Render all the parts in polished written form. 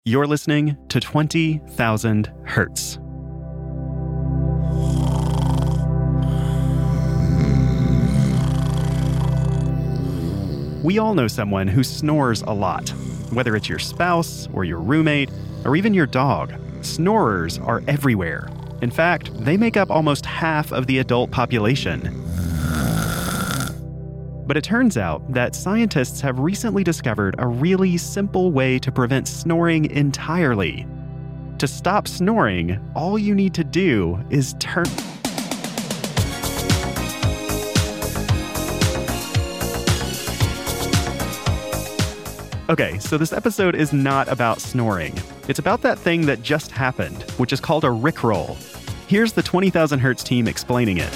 You're listening to 20,000 Hertz. We all know someone who snores a lot. Whether it's your spouse or your roommate or even your dog, snorers are everywhere. In fact, they make up almost half of the adult population. But it turns out that scientists have recently discovered a really simple way to prevent snoring entirely. To stop snoring, all you need to do is turn... Okay, so this episode is not about snoring. It's about that thing that just happened, which is called a Rickroll. Here's the 20,000 Hertz team explaining it.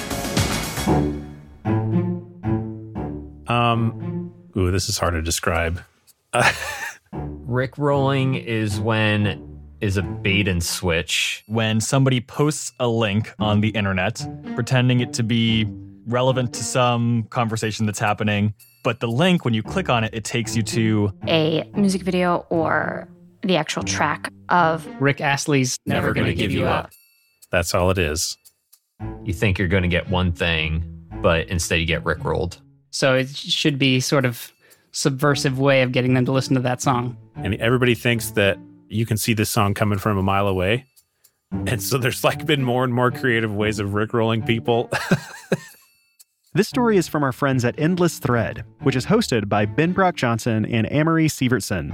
Ooh, this is hard to describe. Rickrolling is a bait and switch. When somebody posts a link on the internet, pretending it to be relevant to some conversation that's happening, but the link, when you click on it, it takes you to a music video or the actual track of Rick Astley's Never Gonna Give You Up. That's all it is. You think you're going to get one thing, but instead you get rickrolled. So it should be sort of subversive way of getting them to listen to that song. And everybody thinks that you can see this song coming from a mile away. And so there's been more and more creative ways of rickrolling people. This story is from our friends at Endless Thread, which is hosted by Ben Brock Johnson and Amory Sievertson.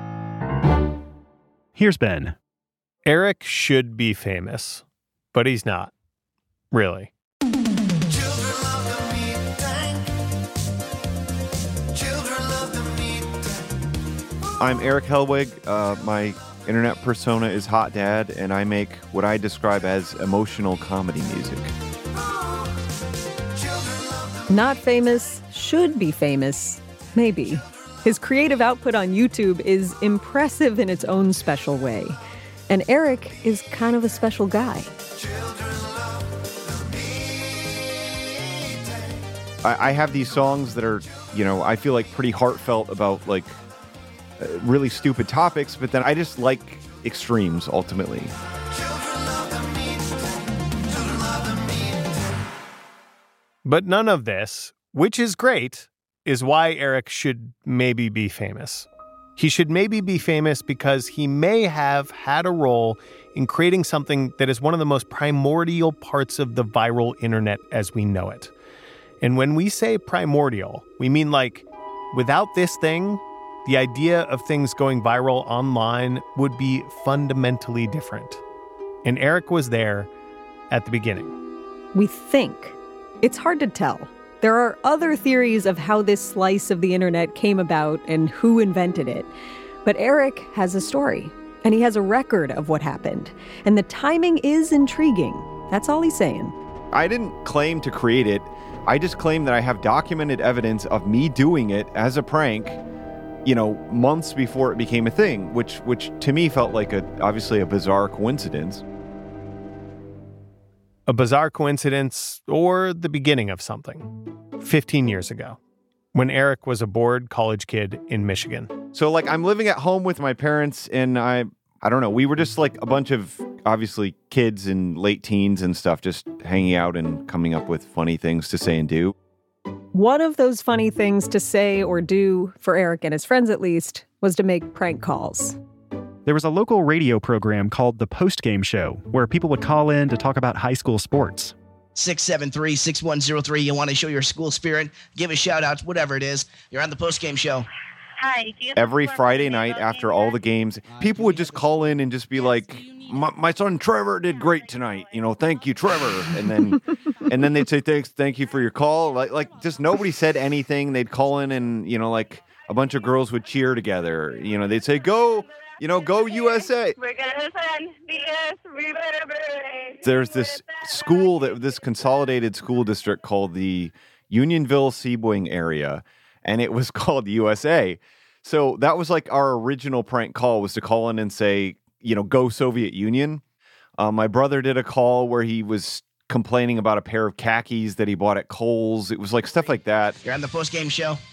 Here's Ben. Eric should be famous, but he's not. Really. I'm Eric Helwig. My internet persona is Hot Dad, and I make what I describe as emotional comedy music. Not famous, should be famous, maybe. His creative output on YouTube is impressive in its own special way. And Eric is kind of a special guy. I have these songs that are, I feel like pretty heartfelt about really stupid topics, but then I just like extremes ultimately. But none of this, which is great, is why Eric should maybe be famous. He should maybe be famous because he may have had a role in creating something that is one of the most primordial parts of the viral internet as we know it. And when we say primordial, we mean without this thing, the idea of things going viral online would be fundamentally different. And Eric was there at the beginning. We think. It's hard to tell. There are other theories of how this slice of the internet came about and who invented it. But Eric has a story, and he has a record of what happened. And the timing is intriguing. That's all he's saying. I didn't claim to create it. I just claim that I have documented evidence of me doing it as a prank, months before it became a thing, which to me felt like obviously a bizarre coincidence. A bizarre coincidence or the beginning of something. 15 years ago, when Eric was a bored college kid in Michigan. So I'm living at home with my parents, and I don't know, we were just a bunch of obviously kids in late teens and stuff, just hanging out and coming up with funny things to say and do. One of those funny things to say or do, for Eric and his friends at least, was to make prank calls. There was a local radio program called The Postgame Show, where people would call in to talk about high school sports. 673-6103. You want to show your school spirit? Give a shout out, whatever it is. You're on The Postgame Show. Hi. Every Friday night after all the games, people would just call in and just be like, my son Trevor did great tonight. Thank you, Trevor. And then they'd say, thank you for your call. Just nobody said anything. They'd call in and, a bunch of girls would cheer together. They'd say, go USA. We're going to send the S. We better be. There's this school, this consolidated school district called the Unionville-Sebring area, and it was called USA. So that was our original prank call, was to call in and say, go Soviet Union. My brother did a call where he was complaining about a pair of khakis that he bought at Kohl's. It was stuff like that. You're on The Postgame Show.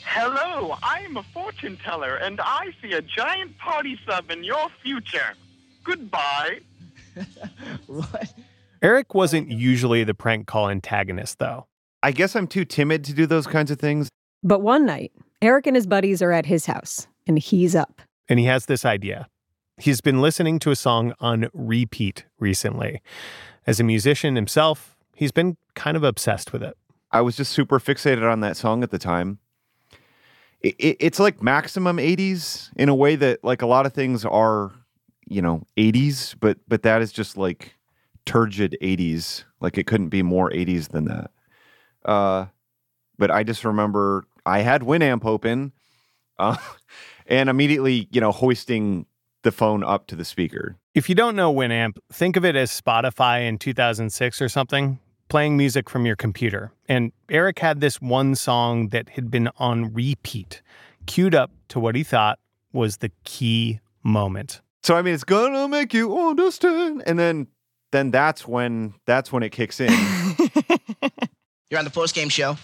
Hello, I am a fortune teller, and I see a giant party sub in your future. Goodbye. What? Eric wasn't usually the prank call antagonist, though. I guess I'm too timid to do those kinds of things. But one night, Eric and his buddies are at his house, and he's up. And he has this idea. He's been listening to a song on repeat recently. As a musician himself, he's been kind of obsessed with it. I was just super fixated on that song at the time. It's like maximum 80s in a way that like a lot of things are, 80s, but that is just like turgid 80s. Like it couldn't be more 80s than that. But I just remember I had Winamp open and immediately, hoisting the phone up to the speaker. If you don't know Winamp, think of it as Spotify in 2006 or something, playing music from your computer. And Eric had this one song that had been on repeat, queued up to what he thought was the key moment. So, I mean, it's gonna make you understand. And then that's when it kicks in. You're on the post-game show.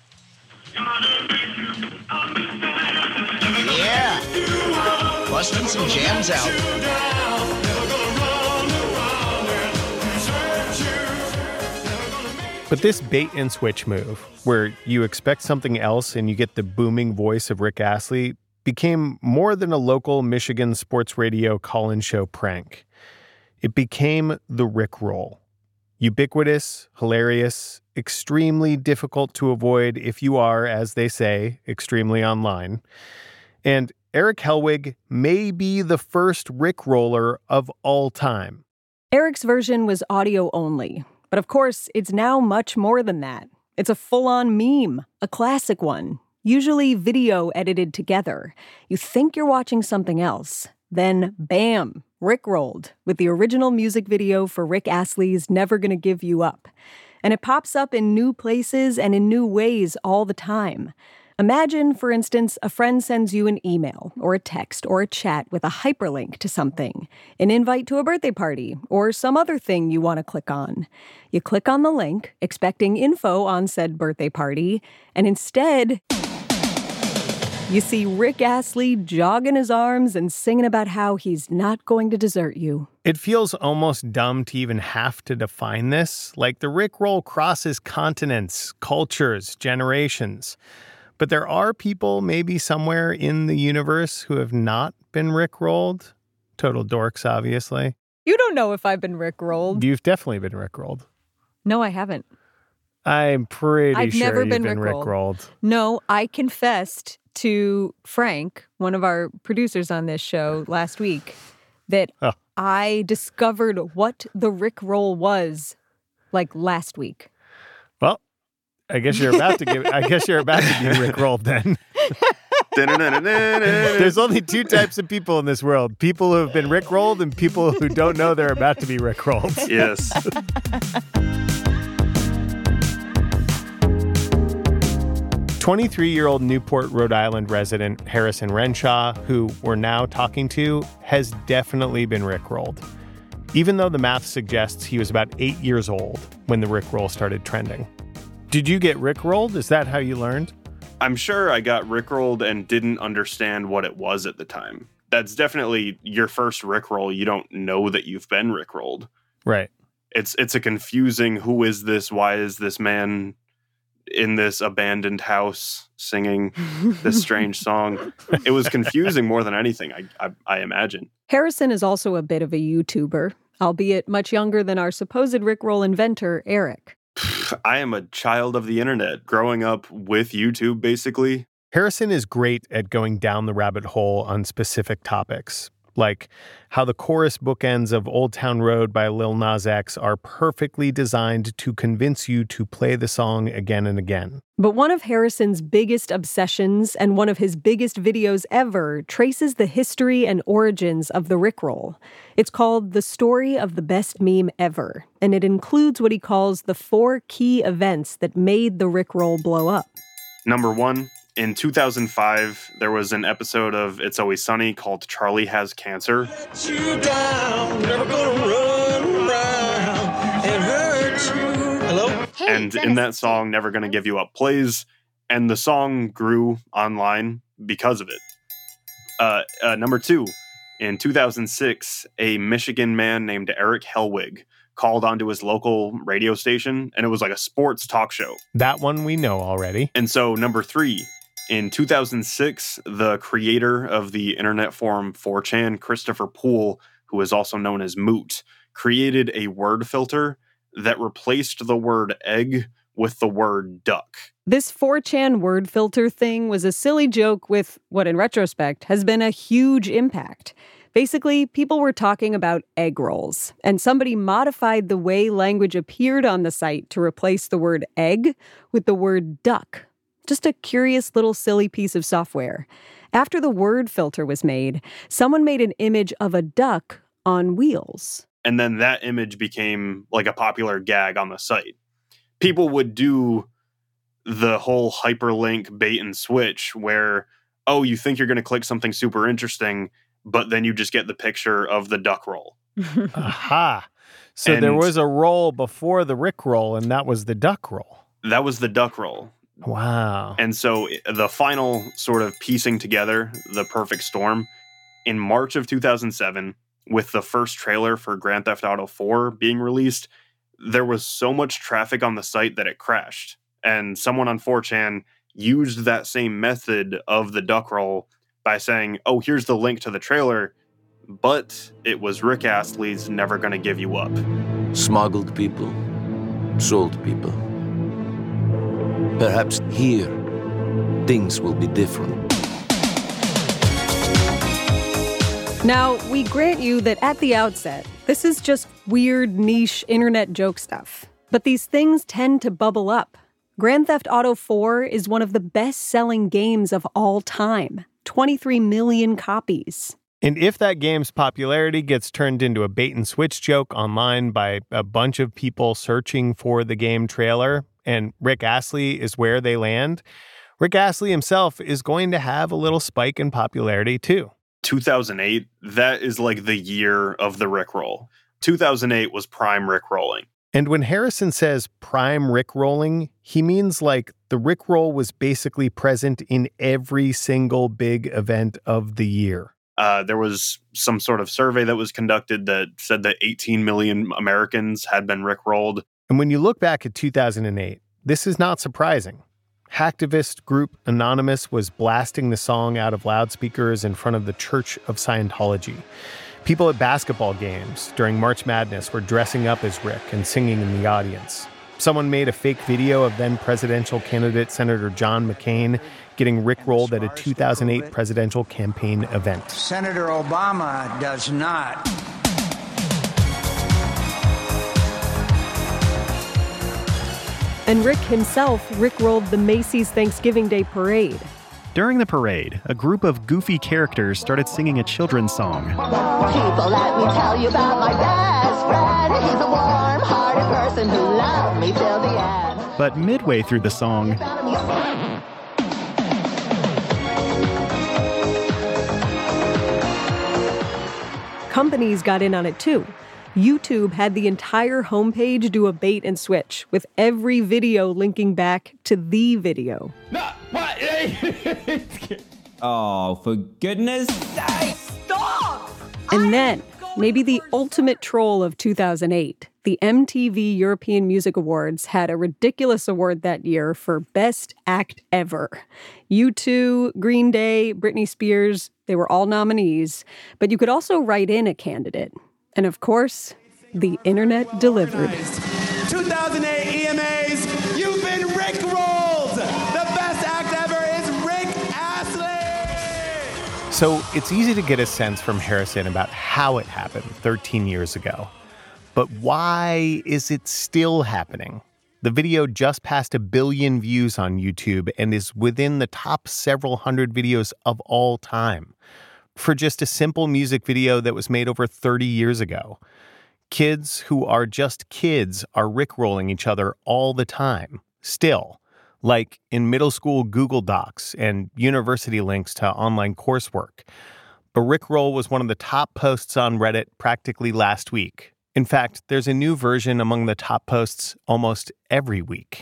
Yeah. Busting some jams out. But this bait and switch move, where you expect something else and you get the booming voice of Rick Astley, became more than a local Michigan sports radio call-in show prank. It became the Rick roll. Ubiquitous, hilarious, extremely difficult to avoid if you are, as they say, extremely online. And Eric Helwig may be the first Rick roller of all time. Eric's version was audio only. But of course, it's now much more than that. It's a full-on meme, a classic one, usually video edited together. You think you're watching something else. Then, bam, Rickrolled, with the original music video for Rick Astley's Never Gonna Give You Up. And it pops up in new places and in new ways all the time. Imagine, for instance, a friend sends you an email or a text or a chat with a hyperlink to something, an invite to a birthday party, or some other thing you want to click on. You click on the link, expecting info on said birthday party, and instead, you see Rick Astley jogging his arms and singing about how he's not going to desert you. It feels almost dumb to even have to define this, like the Rickroll crosses continents, cultures, generations. But there are people maybe somewhere in the universe who have not been Rickrolled. Total dorks, obviously. You don't know if I've been Rickrolled. You've definitely been Rickrolled. No, I haven't. I'm pretty I've sure never you've been been Rickrolled. Rickrolled. No, I confessed to Frank, one of our producers on this show last week, that I discovered what the Rickroll was like last week. Well, I guess you're about to be Rickrolled then. There's only two types of people in this world. People who have been Rickrolled and people who don't know they're about to be Rickrolled. Yes. 23-year-old Newport, Rhode Island resident Harrison Renshaw, who we're now talking to, has definitely been Rickrolled. Even though the math suggests he was about 8 years old when the Rickroll started trending. Did you get Rickrolled? Is that how you learned? I'm sure I got Rickrolled and didn't understand what it was at the time. That's definitely your first Rickroll. You don't know that you've been Rickrolled. Right. It's a confusing, who is this? Why is this man in this abandoned house singing this strange song? It was confusing more than anything, I imagine. Harrison is also a bit of a YouTuber, albeit much younger than our supposed Rickroll inventor, Eric. I am a child of the internet, growing up with YouTube, basically. Harrison is great at going down the rabbit hole on specific topics, like how the chorus bookends of Old Town Road by Lil Nas X are perfectly designed to convince you to play the song again and again. But one of Harrison's biggest obsessions and one of his biggest videos ever traces the history and origins of the Rickroll. It's called The Story of the Best Meme Ever, and it includes what he calls the 4 key events that made the Rickroll blow up. Number 1, in 2005, there was an episode of It's Always Sunny called Charlie Has Cancer. Let you down, never gonna run around and hurt you. Hello? And in that song, Never Gonna Give You Up plays, And the song grew online because of it. Number 2, in 2006, a Michigan man named Eric Hellwig called onto his local radio station, and it was like a sports talk show. That one we know already. And so number 3, in 2006, the creator of the internet forum 4chan, Christopher Poole, who is also known as Moot, created a word filter that replaced the word egg with the word duck. This 4chan word filter thing was a silly joke with what, in retrospect, has been a huge impact. Basically, people were talking about egg rolls, and somebody modified the way language appeared on the site to replace the word egg with the word duck. Just a curious little silly piece of software. After the word filter was made, someone made an image of a duck on wheels. And then that image became like a popular gag on the site. People would do the whole hyperlink bait and switch where, oh, you think you're going to click something super interesting, but then you just get the picture of the duck roll. Aha. So there was a roll before the Rick roll, and that was the duck roll. That was the duck roll. Wow. And so the final sort of piecing together the perfect storm, in March of 2007, with the first trailer for Grand Theft Auto 4 being released, there was so much traffic on the site that it crashed. And someone on 4chan used that same method of the duck roll by saying, oh, here's the link to the trailer, but it was Rick Astley's Never Gonna Give You Up. Smuggled people, sold people. Perhaps here, things will be different. Now, we grant you that at the outset, this is just weird, niche internet joke stuff. But these things tend to bubble up. Grand Theft Auto 4 is one of the best-selling games of all time. 23 million copies. And if that game's popularity gets turned into a bait-and-switch joke online by a bunch of people searching for the game trailer, and Rick Astley is where they land, Rick Astley himself is going to have a little spike in popularity, too. 2008, that is like the year of the Rickroll. 2008 was prime Rickrolling. And when Harrison says prime Rickrolling, he means like the Rickroll was basically present in every single big event of the year. There was some sort of survey that was conducted that said that 18 million Americans had been Rickrolled. And when you look back at 2008, this is not surprising. Hacktivist group Anonymous was blasting the song out of loudspeakers in front of the Church of Scientology. People at basketball games during March Madness were dressing up as Rick and singing in the audience. Someone made a fake video of then presidential candidate Senator John McCain getting Rickrolled at a 2008 presidential campaign event. Senator Obama does not. And Rick himself rickrolled the Macy's Thanksgiving Day Parade. During the parade, a group of goofy characters started singing a children's song. People, let me tell you about my best friend. He's a warm-hearted person who loved me till the end. But midway through the song, companies got in on it too. YouTube had the entire homepage do a bait and switch, with every video linking back to the video. Oh, for goodness sake, stop! And then, maybe the ultimate troll of 2008, the MTV European Music Awards had a ridiculous award that year for Best Act Ever. U2, Green Day, Britney Spears, they were all nominees, but you could also write in a candidate. And of course, the internet delivered. 2008 EMAs, you've been Rickrolled! The best act ever is Rick Astley! So it's easy to get a sense from Harrison about how it happened 13 years ago. But why is it still happening? The video just passed 1 billion views on YouTube and is within the top several hundred videos of all time. For just a simple music video that was made over 30 years ago. Kids who are just kids are rickrolling each other all the time, still, like in middle school Google Docs and university links to online coursework. A rickroll was one of the top posts on Reddit practically last week. In fact, there's a new version among the top posts almost every week.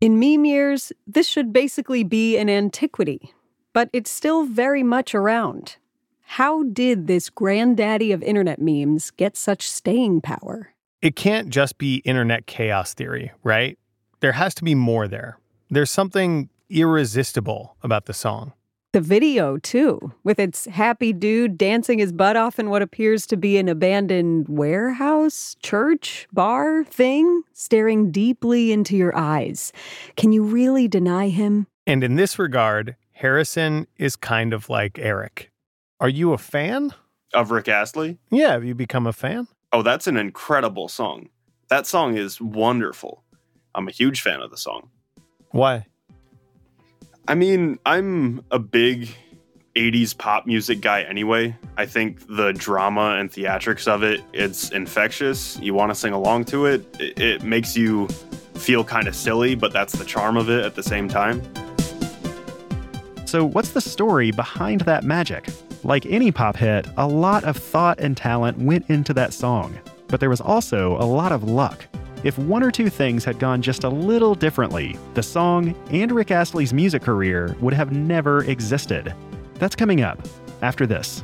In meme years, this should basically be an antiquity, but it's still very much around. How did this granddaddy of internet memes get such staying power? It can't just be internet chaos theory, right? There has to be more there. There's something irresistible about the song. The video, too, with its happy dude dancing his butt off in what appears to be an abandoned warehouse, church, bar thing, staring deeply into your eyes. Can you really deny him? And in this regard, Harrison is kind of like Eric. Are you a fan? Of Rick Astley? Yeah, have you become a fan? Oh, that's an incredible song. That song is wonderful. I'm a huge fan of the song. Why? I mean, I'm a big 80s pop music guy anyway. I think the drama and theatrics of it, it's infectious. You want to sing along to it. It makes you feel kind of silly, but that's the charm of it at the same time. So what's the story behind that magic? Like any pop hit, a lot of thought and talent went into that song. But there was also a lot of luck. If one or two things had gone just a little differently, the song and Rick Astley's music career would have never existed. That's coming up after this.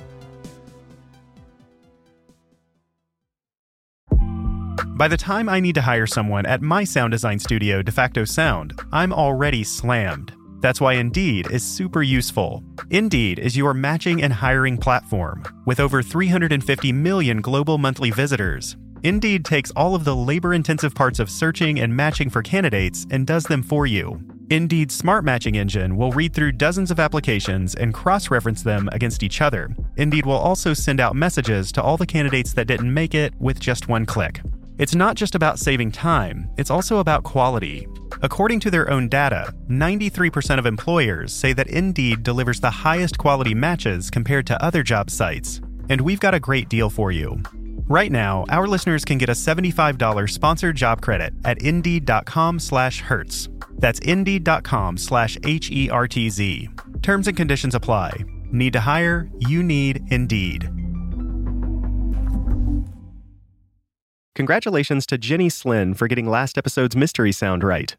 By the time I need to hire someone at my sound design studio, DeFacto Sound, I'm already slammed. That's why Indeed is super useful. Indeed is your matching and hiring platform. With over 350 million global monthly visitors, Indeed takes all of the labor-intensive parts of searching and matching for candidates and does them for you. Indeed's smart matching engine will read through dozens of applications and cross-reference them against each other. Indeed will also send out messages to all the candidates that didn't make it with just one click. It's not just about saving time, it's also about quality. According to their own data, 93% of employers say that Indeed delivers the highest quality matches compared to other job sites. And we've got a great deal for you. Right now, our listeners can get a $75 sponsored job credit at Indeed.com/Hertz. That's Indeed.com/HERTZ. Terms and conditions apply. Need to hire? You need Indeed. Congratulations to Jenny Slynn for getting last episode's mystery sound right.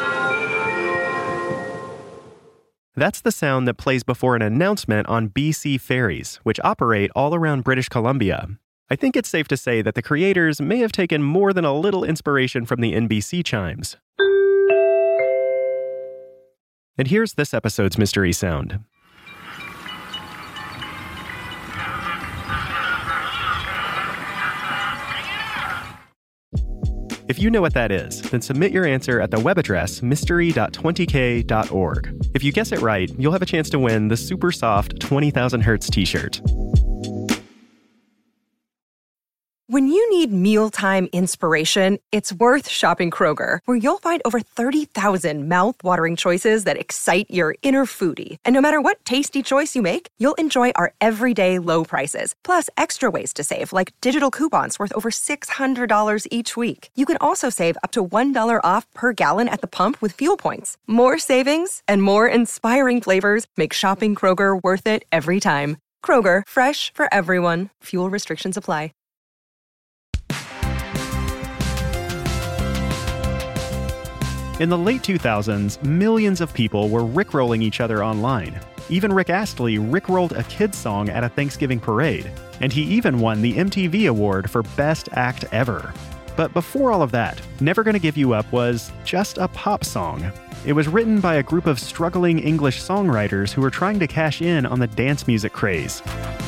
That's the sound that plays before an announcement on BC ferries, which operate all around British Columbia. I think it's safe to say that the creators may have taken more than a little inspiration from the NBC chimes. And here's this episode's mystery sound. If you know what that is, then submit your answer at the web address mystery.20k.org. If you guess it right, you'll have a chance to win the super soft 20,000 Hertz t-shirt. When you need mealtime inspiration, it's worth shopping Kroger, where you'll find over 30,000 mouth-watering choices that excite your inner foodie. And no matter what tasty choice you make, you'll enjoy our everyday low prices, plus extra ways to save, like digital coupons worth over $600 each week. You can also save up to $1 off per gallon at the pump with fuel points. More savings and more inspiring flavors make shopping Kroger worth it every time. Kroger, fresh for everyone. Fuel restrictions apply. In the late 2000s, millions of people were rickrolling each other online. Even Rick Astley rickrolled a kid's song at a Thanksgiving parade, and he even won the MTV Award for Best Act Ever. But before all of that, Never Gonna Give You Up was just a pop song. It was written by a group of struggling English songwriters who were trying to cash in on the dance music craze.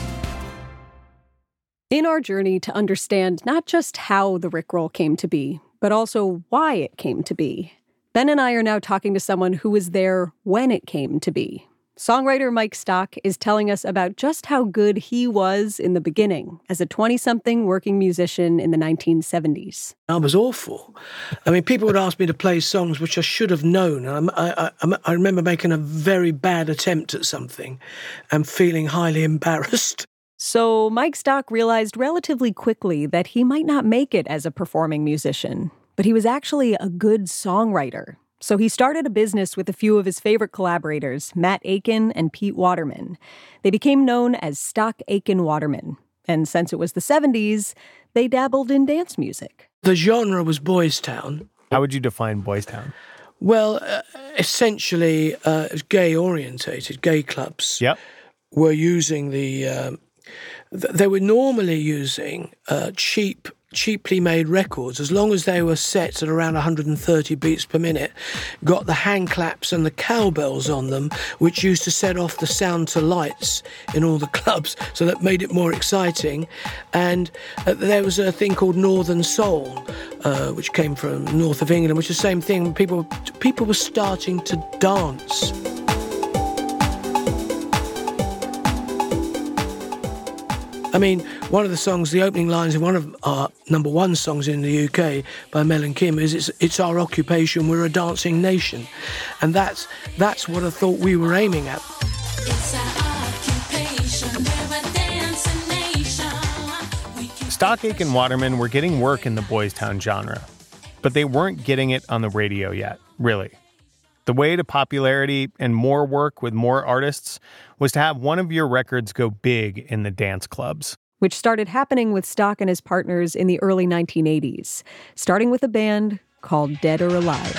In our journey to understand not just how the Rickroll came to be, but also why it came to be, Ben and I are now talking to someone who was there when it came to be. Songwriter Mike Stock is telling us about just how good he was in the beginning as a 20-something working musician in the 1970s. I was awful. I mean, people would ask me to play songs which I should have known. I remember making a very bad attempt at something and feeling highly embarrassed. So Mike Stock realized relatively quickly that he might not make it as a performing musician, but he was actually a good songwriter. So he started a business with a few of his favorite collaborators, Matt Aiken and Pete Waterman. They became known as Stock Aiken Waterman. And since it was the 70s, they dabbled in dance music. The genre was Boys Town. How would you define Boys Town? Well, essentially, it was gay-orientated. Gay clubs were using they were normally using cheaply made records, as long as they were set at around 130 beats per minute, got the hand claps and the cowbells on them, which used to set off the sound to lights in all the clubs, so that made it more exciting. And there was a thing called Northern Soul, which came from north of England, which is the same thing. People were starting to dance. I mean, one of the songs, the opening lines in one of our number one songs in the UK by Mel and Kim is "It's our occupation, we're a dancing nation," and that's what I thought we were aiming at. Stock Aitken Waterman were getting work in the Boys Town genre, but they weren't getting it on the radio yet, really. The way to popularity and more work with more artists was to have one of your records go big in the dance clubs. Which started happening with Stock and his partners in the early 1980s, starting with a band called Dead or Alive.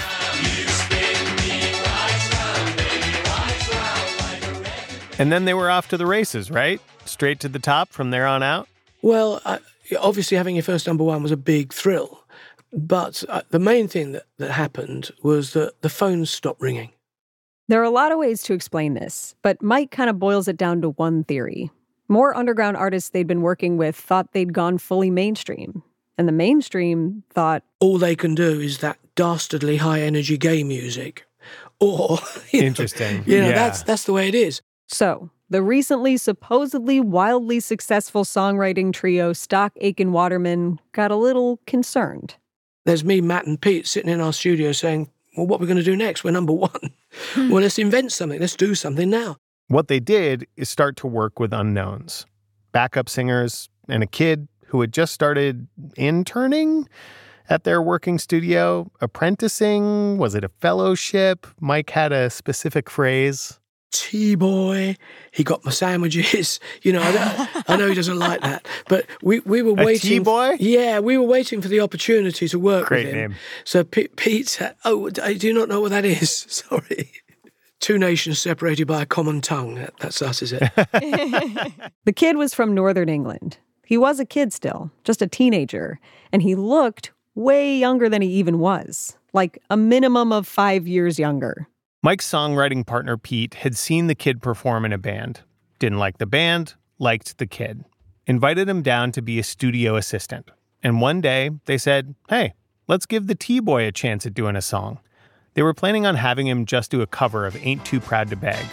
And then they were off to the races, right? Straight to the top from there on out? Well, obviously having your first number one was a big thrill. But the main thing that happened was that the phones stopped ringing. There are a lot of ways to explain this, but Mike kind of boils it down to one theory. More underground artists they'd been working with thought they'd gone fully mainstream. And the mainstream thought, all they can do is that dastardly high-energy gay music. Or, interesting. That's the way it is. So, the recently supposedly wildly successful songwriting trio Stock Aitken Waterman got a little concerned. There's me, Matt, and Pete sitting in our studio saying, well, what are we going to do next? We're number one. Well, let's invent something. Let's do something now. What they did is start to work with unknowns. Backup singers and a kid who had just started interning at their working studio, apprenticing. Was it a fellowship? Mike had a specific phrase. T-boy, he got my sandwiches. I know he doesn't like that, but we were waiting. T-boy? Yeah, we were waiting for the opportunity to work Great with him. Name. So Pete said, "Oh, I do not know what that is. Sorry." Two nations separated by a common tongue. That's us, is it? The kid was from Northern England. He was a kid still, just a teenager, and he looked way younger than he even was, like a minimum of 5 years younger. Mike's songwriting partner, Pete, had seen the kid perform in a band. Didn't like the band, liked the kid. Invited him down to be a studio assistant. And one day, they said, hey, let's give the T-Boy a chance at doing a song. They were planning on having him just do a cover of Ain't Too Proud to Beg.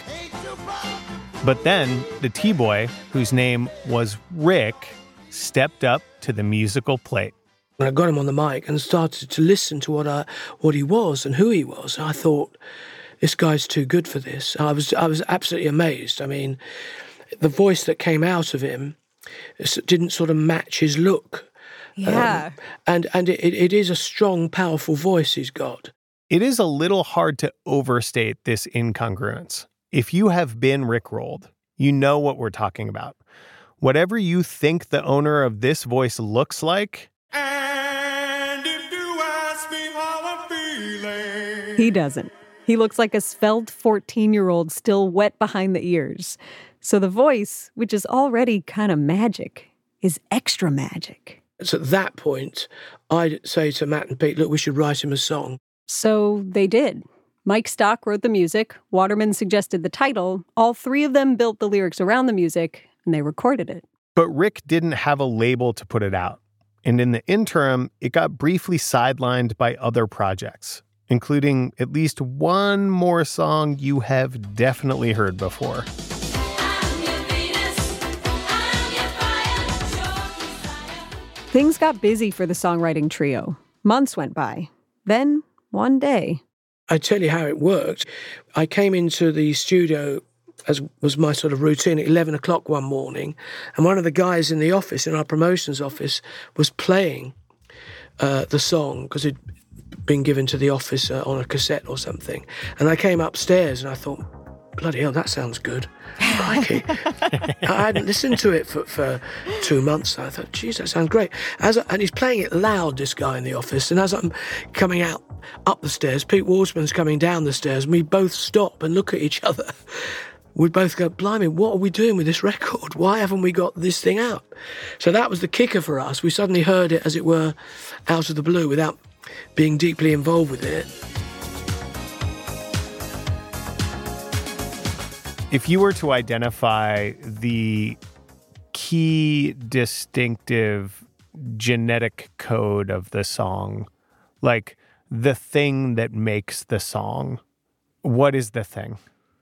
But then, the T-Boy, whose name was Rick, stepped up to the musical plate. When I got him on the mic and started to listen to what he was and who he was, I thought, this guy's too good for this. I was absolutely amazed. I mean, the voice that came out of him didn't sort of match his look. Yeah. And it is a strong, powerful voice he's got. It is a little hard to overstate this incongruence. If you have been rickrolled, you know what we're talking about. Whatever you think the owner of this voice looks like, and if you ask me how I'm feeling, he doesn't. He looks like a svelte 14-year-old still wet behind the ears. So the voice, which is already kind of magic, is extra magic. So at that point, I'd say to Matt and Pete, look, we should write him a song. So they did. Mike Stock wrote the music, Waterman suggested the title, all three of them built the lyrics around the music, and they recorded it. But Rick didn't have a label to put it out. And in the interim, it got briefly sidelined by other projects, including at least one more song you have definitely heard before. Things got busy for the songwriting trio. Months went by. Then, one day... I tell you how it worked. I came into the studio, as was my sort of routine, at 11 o'clock one morning, and one of the guys in the office, in our promotions office, was playing the song, because it'd been given to the office on a cassette or something. And I came upstairs and I thought, bloody hell, that sounds good. Crikey. I hadn't listened to it for 2 months. I thought, geez, that sounds great. And he's playing it loud, this guy in the office. And as I'm coming out up the stairs, Pete Walsman's coming down the stairs, and we both stop and look at each other. We both go, blimey, what are we doing with this record? Why haven't we got this thing out? So that was the kicker for us. We suddenly heard it, as it were, out of the blue without being deeply involved with it. If you were to identify the key distinctive genetic code of the song, like the thing that makes the song, what is the thing?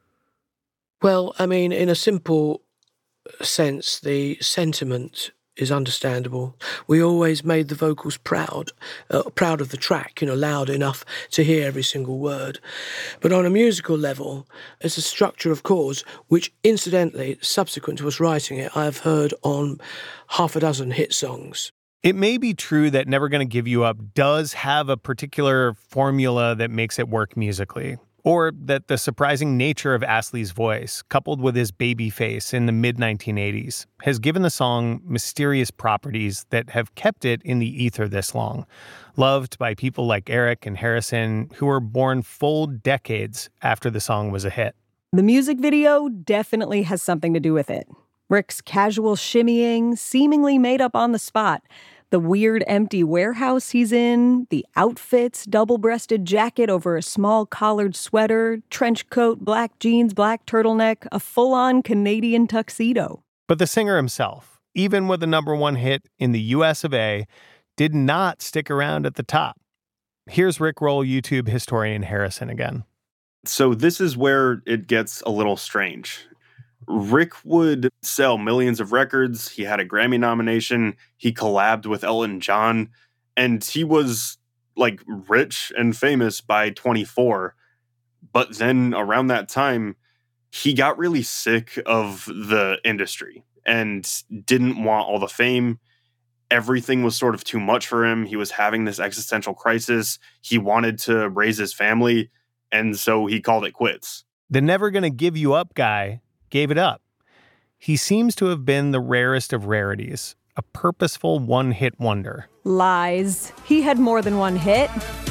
Well, I mean, in a simple sense, the sentiment is understandable. We always made the vocals proud of the track, loud enough to hear every single word. But on a musical level, it's a structure of chords, which incidentally, subsequent to us writing it, I've heard on half a dozen hit songs. It may be true that Never Gonna Give You Up does have a particular formula that makes it work musically, or that the surprising nature of Astley's voice, coupled with his baby face in the mid-1980s, has given the song mysterious properties that have kept it in the ether this long, loved by people like Eric and Harrison, who were born full decades after the song was a hit. The music video definitely has something to do with it. Rick's casual shimmying, seemingly made up on the spot, the weird empty warehouse he's in, the outfits, double-breasted jacket over a small collared sweater, trench coat, black jeans, black turtleneck, a full-on Canadian tuxedo. But the singer himself, even with the #1 hit in the US of A, did not stick around at the top. Here's Rickroll YouTube historian Harrison again. So this is where it gets a little strange. Rick would sell millions of records. He had a Grammy nomination. He collabed with Elton John. And he was like rich and famous by 24. But then around that time, he got really sick of the industry and didn't want all the fame. Everything was sort of too much for him. He was having this existential crisis. He wanted to raise his family. And so he called it quits. The Never Gonna Give You Up guy gave it up. He seems to have been the rarest of rarities, a purposeful one-hit wonder. Lies. He had more than one hit.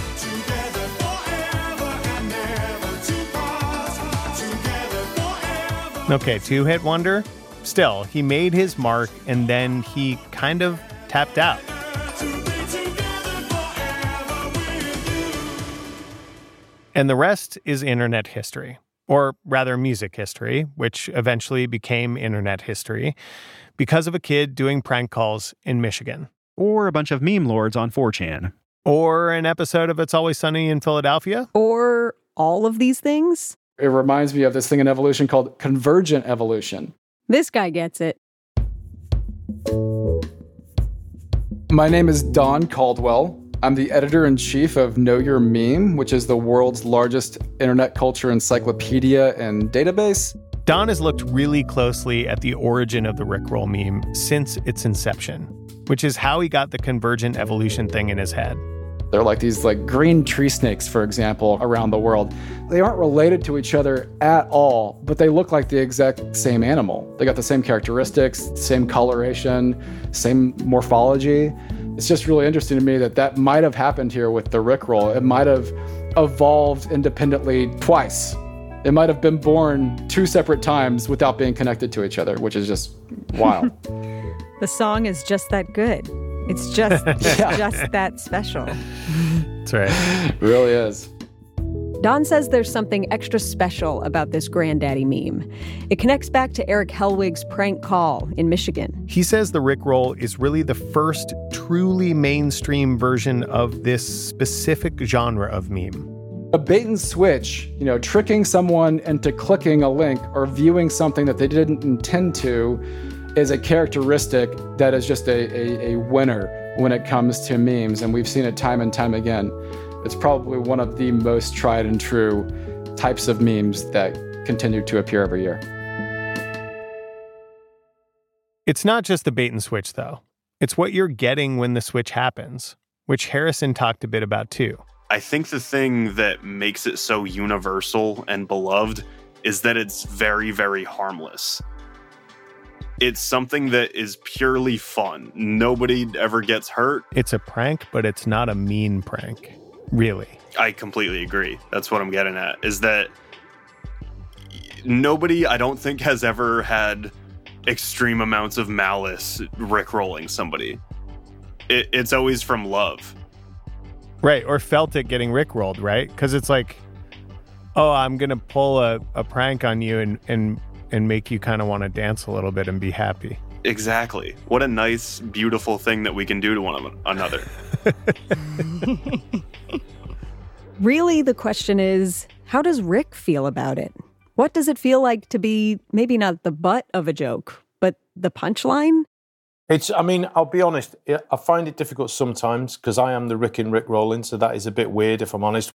Okay, two-hit wonder? Still, he made his mark and then he kind of tapped out. And the rest is internet history. Or rather music history, which eventually became internet history, because of a kid doing prank calls in Michigan. Or a bunch of meme lords on 4chan. Or an episode of It's Always Sunny in Philadelphia. Or all of these things. It reminds me of this thing in evolution called convergent evolution. This guy gets it. My name is Don Caldwell. I'm the editor-in-chief of Know Your Meme, which is the world's largest internet culture encyclopedia and database. Don has looked really closely at the origin of the Rickroll meme since its inception, which is how he got the convergent evolution thing in his head. They're like these green tree snakes, for example, around the world. They aren't related to each other at all, but they look like the exact same animal. They got the same characteristics, same coloration, same morphology. It's just really interesting to me that might have happened here with the Rickroll. It might have evolved independently twice. It might have been born 2 separate times without being connected to each other, which is just wild. The song is just that good. It's just that special. That's right. It really is. Don says there's something extra special about this Granddaddy meme. It connects back to Eric Hellwig's prank call in Michigan. He says the Rickroll is really the first truly mainstream version of this specific genre of meme. A bait and switch, tricking someone into clicking a link or viewing something that they didn't intend to, is a characteristic that is just a winner when it comes to memes, and we've seen it time and time again. It's probably one of the most tried and true types of memes that continue to appear every year. It's not just the bait and switch, though. It's what you're getting when the switch happens, which Harrison talked a bit about too. I think the thing that makes it so universal and beloved is that it's very, very harmless. It's something that is purely fun. Nobody ever gets hurt. It's a prank, but it's not a mean prank, really. I completely agree. That's what I'm getting at, is that nobody, I don't think, has ever had extreme amounts of malice rickrolling somebody. It's always from love. Right, or felt it getting rickrolled, right? Because it's like, oh, I'm going to pull a prank on you and make you kind of want to dance a little bit and be happy. Exactly. What a nice, beautiful thing that we can do to one another. Really, the question is, how does Rick feel about it? What does it feel like to be maybe not the butt of a joke, but the punchline? I'll be honest, I find it difficult sometimes because I am the Rick and Rick rolling, so that is a bit weird if I'm honest.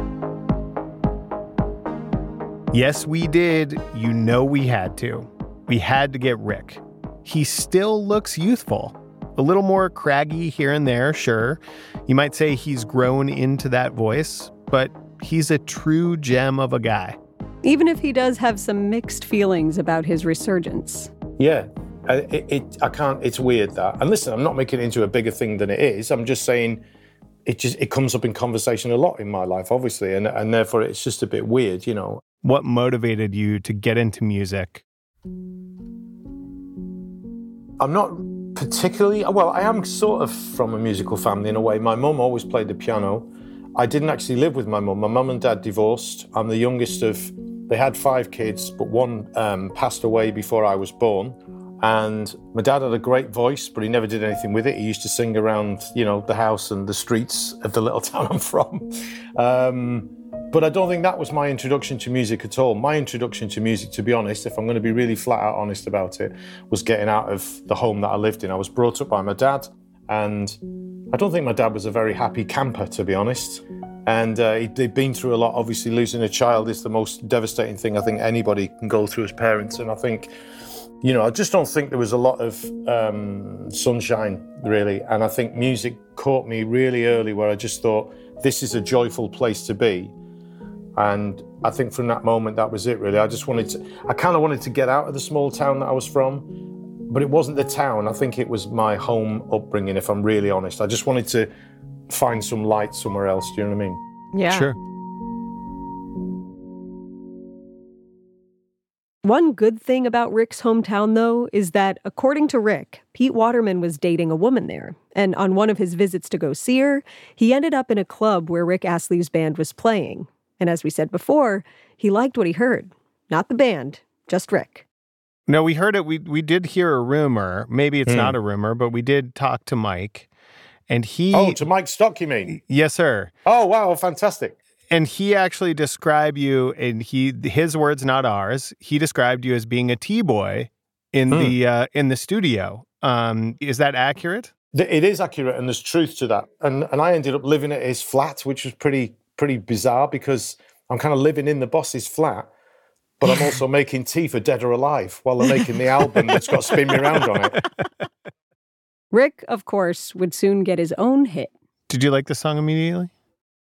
Yes, we did. You know we had to. We had to get Rick. He still looks youthful. A little more craggy here and there, sure. You might say he's grown into that voice, but he's a true gem of a guy. Even if he does have some mixed feelings about his resurgence. Yeah, it's weird that. And listen, I'm not making it into a bigger thing than it is. I'm just saying it comes up in conversation a lot in my life, obviously, and therefore it's just a bit weird, you know. What motivated you to get into music? I'm not particularly, well, I am sort of from a musical family in a way. My mum always played the piano. I didn't actually live with my mum. My mum and dad divorced. I'm the youngest of, they had 5 kids, but one passed away before I was born. And my dad had a great voice, but he never did anything with it. He used to sing around, the house and the streets of the little town I'm from. But I don't think that was my introduction to music at all. My introduction to music, to be honest, if I'm going to be really flat out honest about it, was getting out of the home that I lived in. I was brought up by my dad, and I don't think my dad was a very happy camper, to be honest. And they'd been through a lot. Obviously, losing a child is the most devastating thing I think anybody can go through as parents. And I think, I just don't think there was a lot of sunshine, really. And I think music caught me really early where I just thought, this is a joyful place to be. And I think from that moment, that was it, really. I kind of wanted to get out of the small town that I was from, but it wasn't the town. I think it was my home upbringing, if I'm really honest. I just wanted to find some light somewhere else. Do you know what I mean? Yeah. Sure. One good thing about Rick's hometown, though, is that, according to Rick, Pete Waterman was dating a woman there. And on one of his visits to go see her, he ended up in a club where Rick Astley's band was playing. And as we said before, he liked what he heard. Not the band, just Rick. No, we heard it. We did hear a rumor. Maybe it's not a rumor, but we did talk to Mike. And he... Oh, to Mike Stock, you mean? Yes, sir. Oh, wow, fantastic. And he actually described you, and his words, not ours, he described you as being a T-boy in the studio. Is that accurate? It is accurate, and there's truth to that. And I ended up living at his flat, which was pretty bizarre because I'm kind of living in the boss's flat, but I'm also making tea for Dead or Alive while they're making the album that's got Spin Me Round on it. Rick, of course, would soon get his own hit. Did you like the song immediately?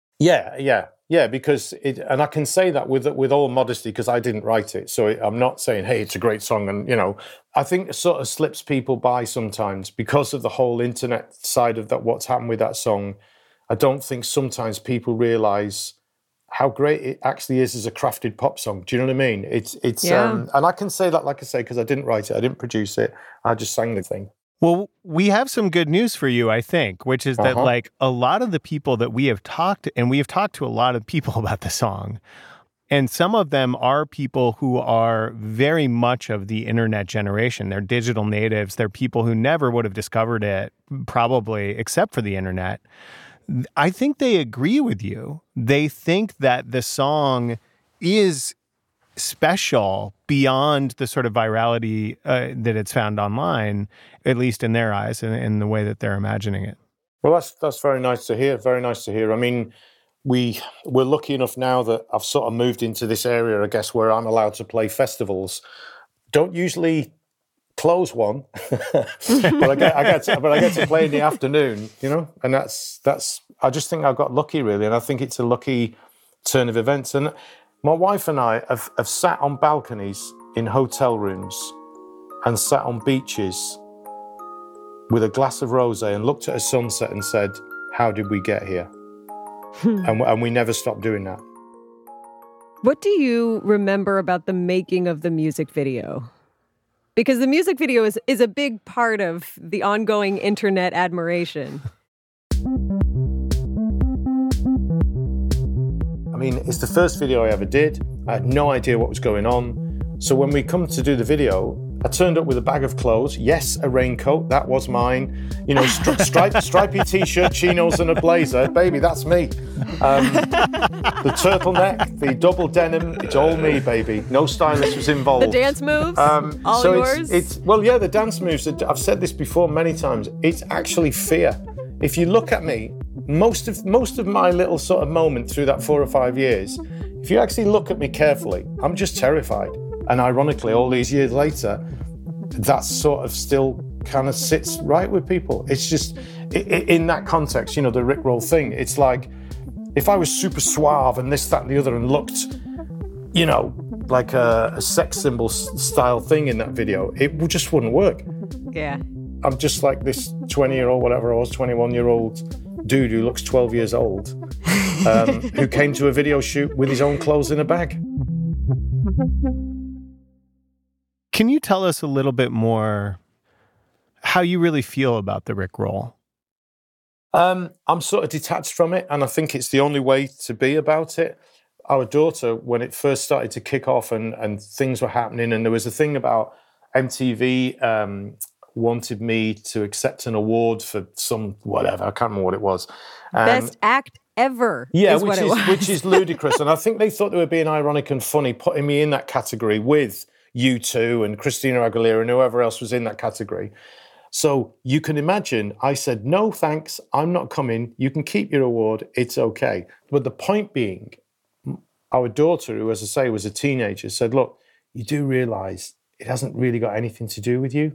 Yeah, because and I can say that with all modesty because I didn't write it. So I'm not saying, hey, it's a great song. And, I think it sort of slips people by sometimes because of the whole internet side of that, what's happened with that song. I don't think sometimes people realize how great it actually is as a crafted pop song. Do you know what I mean? It's and I can say that, like I say, because I didn't write it, I didn't produce it, I just sang the thing. Well, we have some good news for you, I think, which is that like a lot of the people that we have talked to a lot of people about the song, and some of them are people who are very much of the internet generation. They're digital natives. They're people who never would have discovered it, probably, except for the internet. I think they agree with you. They think that the song is special beyond the sort of virality that it's found online, at least in their eyes and in the way that they're imagining it. Well, that's very nice to hear. Very nice to hear. I mean, we're lucky enough now that I've sort of moved into this area, I guess, where I'm allowed to play festivals. Don't usually close one, but I get to play in the afternoon, and that's. I just think I got lucky, really, and I think it's a lucky turn of events. And My wife and I have sat on balconies in hotel rooms and sat on beaches with a glass of rosé and looked at a sunset and said, how did we get here? And we never stopped doing that. What do you remember about the making of the music video? Because the music video is a big part of the ongoing internet admiration. I mean, it's the first video I ever did. I had no idea what was going on. So when we come to do the video, I turned up with a bag of clothes. Yes, a raincoat. That was mine. You know, stripy T-shirt, chinos, and a blazer. Baby, that's me. The turtleneck, the double denim. It's all me, baby. No stylist was involved. The dance moves, all so yours? Well, yeah, the dance moves. I've said this before many times. It's actually fear. If you look at me, most of my little sort of moment through that 4 or 5 years, if you actually look at me carefully, I'm just terrified. And ironically, all these years later, that sort of still kind of sits right with people. It's just, in that context, you know, the Rickroll thing, it's like, if I was super suave and this, that, and the other and looked, you know, like a sex symbol style thing in that video, it just wouldn't work. Yeah. I'm just like this 20-year-old, whatever I was, 21-year-old dude who looks 12 years old, who came to a video shoot with his own clothes in a bag. Can you tell us a little bit more how you really feel about the Rickroll? I'm sort of detached from it, and I think it's the only way to be about it. Our daughter, when it first started to kick off and things were happening, and there was a thing about MTV wanted me to accept an award for some whatever, I can't remember what it was. Best act ever. Yeah, is what it was. which is ludicrous. And I think they thought they were being ironic and funny, putting me in that category with U2 and Christina Aguilera and whoever else was in that category. So you can imagine, I said, no, thanks, I'm not coming. You can keep your award. It's okay. But the point being, our daughter, who, as I say, was a teenager, said, look, you do realize it hasn't really got anything to do with you.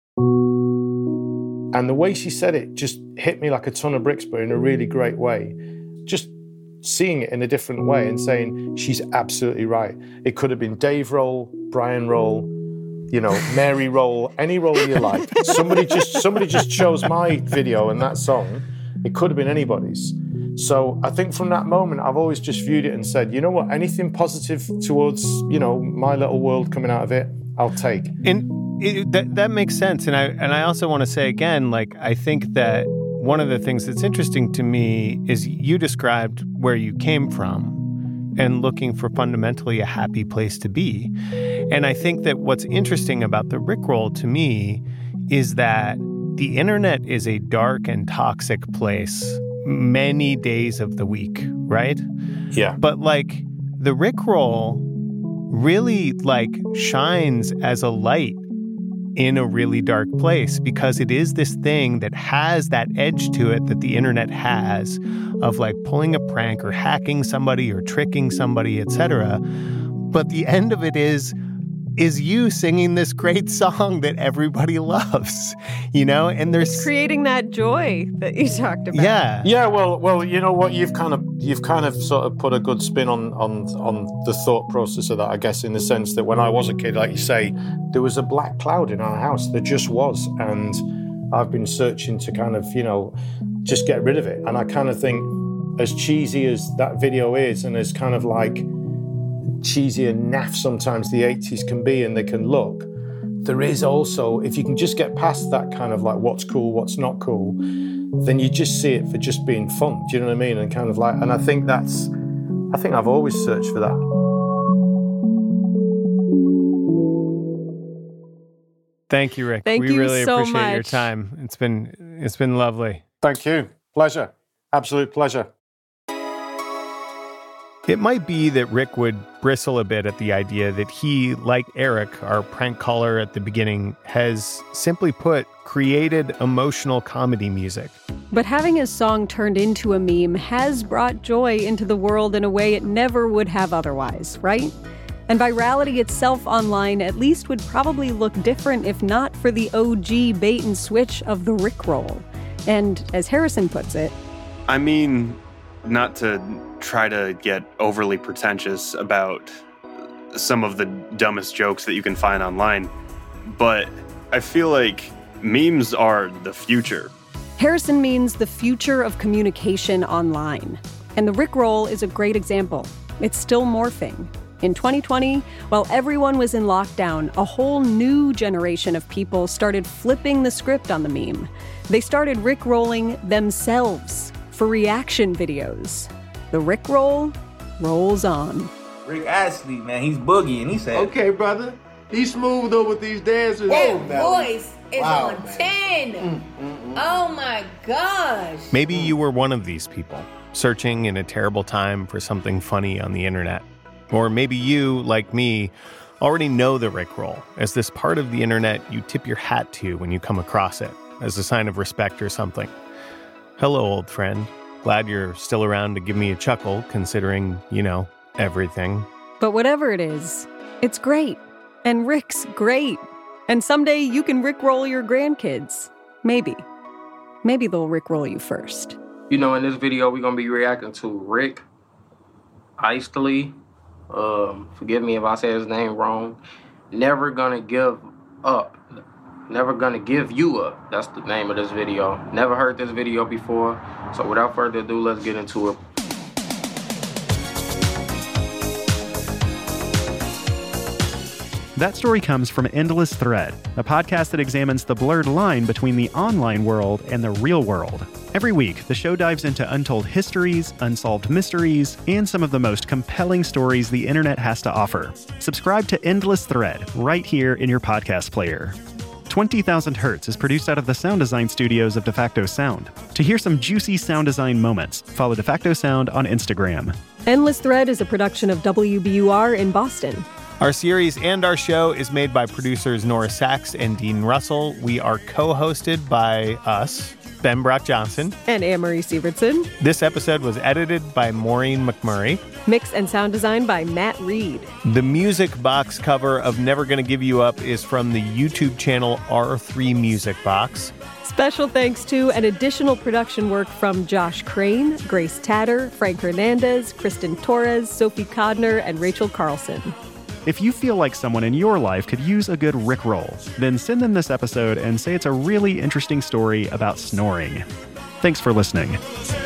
And the way she said it just hit me like a ton of bricks, but in a really great way. Just seeing it in a different way and saying, she's absolutely right. It could have been Dave Roll, Brian Roll, you know, Mary Roll, any role you like. Somebody just chose my video and that song. It could have been anybody's. So I think from that moment, I've always just viewed it and said, you know what, anything positive towards, you know, my little world coming out of it, I'll take. And that makes sense. And I also want to say again, like, I think that one of the things that's interesting to me is you described where you came from and looking for fundamentally a happy place to be. And I think that what's interesting about the Rickroll to me is that the internet is a dark and toxic place many days of the week, right? Yeah. But like the Rickroll really like shines as a light in a really dark place because it is this thing that has that edge to it that the internet has of like pulling a prank or hacking somebody or tricking somebody, etc. But the end of it is you singing this great song that everybody loves, you know? And there's it's creating that joy that you talked about. Yeah. Yeah, well, you know what, you've kind of sort of put a good spin on the thought process of that, I guess, in the sense that when I was a kid, like you say, there was a black cloud in our house. There just was. And I've been searching to kind of, you know, just get rid of it. And I kind of think, as cheesy as that video is, and as kind of like cheesy and naff sometimes the 80s can be and they can look, there is also, if you can just get past that kind of like what's cool, what's not cool, then you just see it for just being fun. Do you know what I mean? And kind of like, and I think I've always searched for that. Thank you, Rick. Thank we you really so appreciate your much. time. It's been lovely. Thank you. Pleasure. Absolute pleasure. It might be that Rick would bristle a bit at the idea that he, like Eric, our prank caller at the beginning, has simply put, created emotional comedy music. But having his song turned into a meme has brought joy into the world in a way it never would have otherwise, right? And virality itself online at least would probably look different if not for the OG bait and switch of the Rickroll. And as Harrison puts it, I mean, not to try to get overly pretentious about some of the dumbest jokes that you can find online, but I feel like memes are the future. Harrison means the future of communication online. And the Rickroll is a great example. It's still morphing. In 2020, while everyone was in lockdown, a whole new generation of people started flipping the script on the meme. They started Rickrolling themselves for reaction videos. The Rickroll rolls on. Rick Astley, man, he's boogie, and he said, "Okay, brother, he's smooth though with these dancers." That voice is on 10. Oh my gosh. Maybe you were one of these people, searching in a terrible time for something funny on the internet. Or maybe you, like me, already know the Rickroll as this part of the internet you tip your hat to when you come across it, as a sign of respect or something. Hello, old friend. Glad you're still around to give me a chuckle, considering, everything. But whatever it is, it's great. And Rick's great. And someday you can Rickroll your grandkids. Maybe. Maybe they'll Rickroll you first. In this video, we're going to be reacting to Rick Astley. Forgive me if I say his name wrong. Never Gonna Give Up. Never Gonna Give You Up. That's the name of this video. Never heard this video before. So without further ado, let's get into it. That story comes from Endless Thread, a podcast that examines the blurred line between the online world and the real world. Every week, the show dives into untold histories, unsolved mysteries, and some of the most compelling stories the internet has to offer. Subscribe to Endless Thread right here in your podcast player. 20,000 Hertz is produced out of the sound design studios of DeFacto Sound. To hear some juicy sound design moments, follow DeFacto Sound on Instagram. Endless Thread is a production of WBUR in Boston. Our series and our show is made by producers Nora Sachs and Dean Russell. We are co-hosted by us, Ben Brock Johnson. And Anne-Marie Sievertson. This episode was edited by Maureen McMurray. Mix and sound design by Matt Reed. The music box cover of Never Gonna Give You Up is from the YouTube channel R3 Music Box. Special thanks to and additional production work from Josh Crane, Grace Tatter, Frank Hernandez, Kristen Torres, Sophie Codner, and Rachel Carlson. If you feel like someone in your life could use a good Rickroll, then send them this episode and say it's a really interesting story about snoring. Thanks for listening.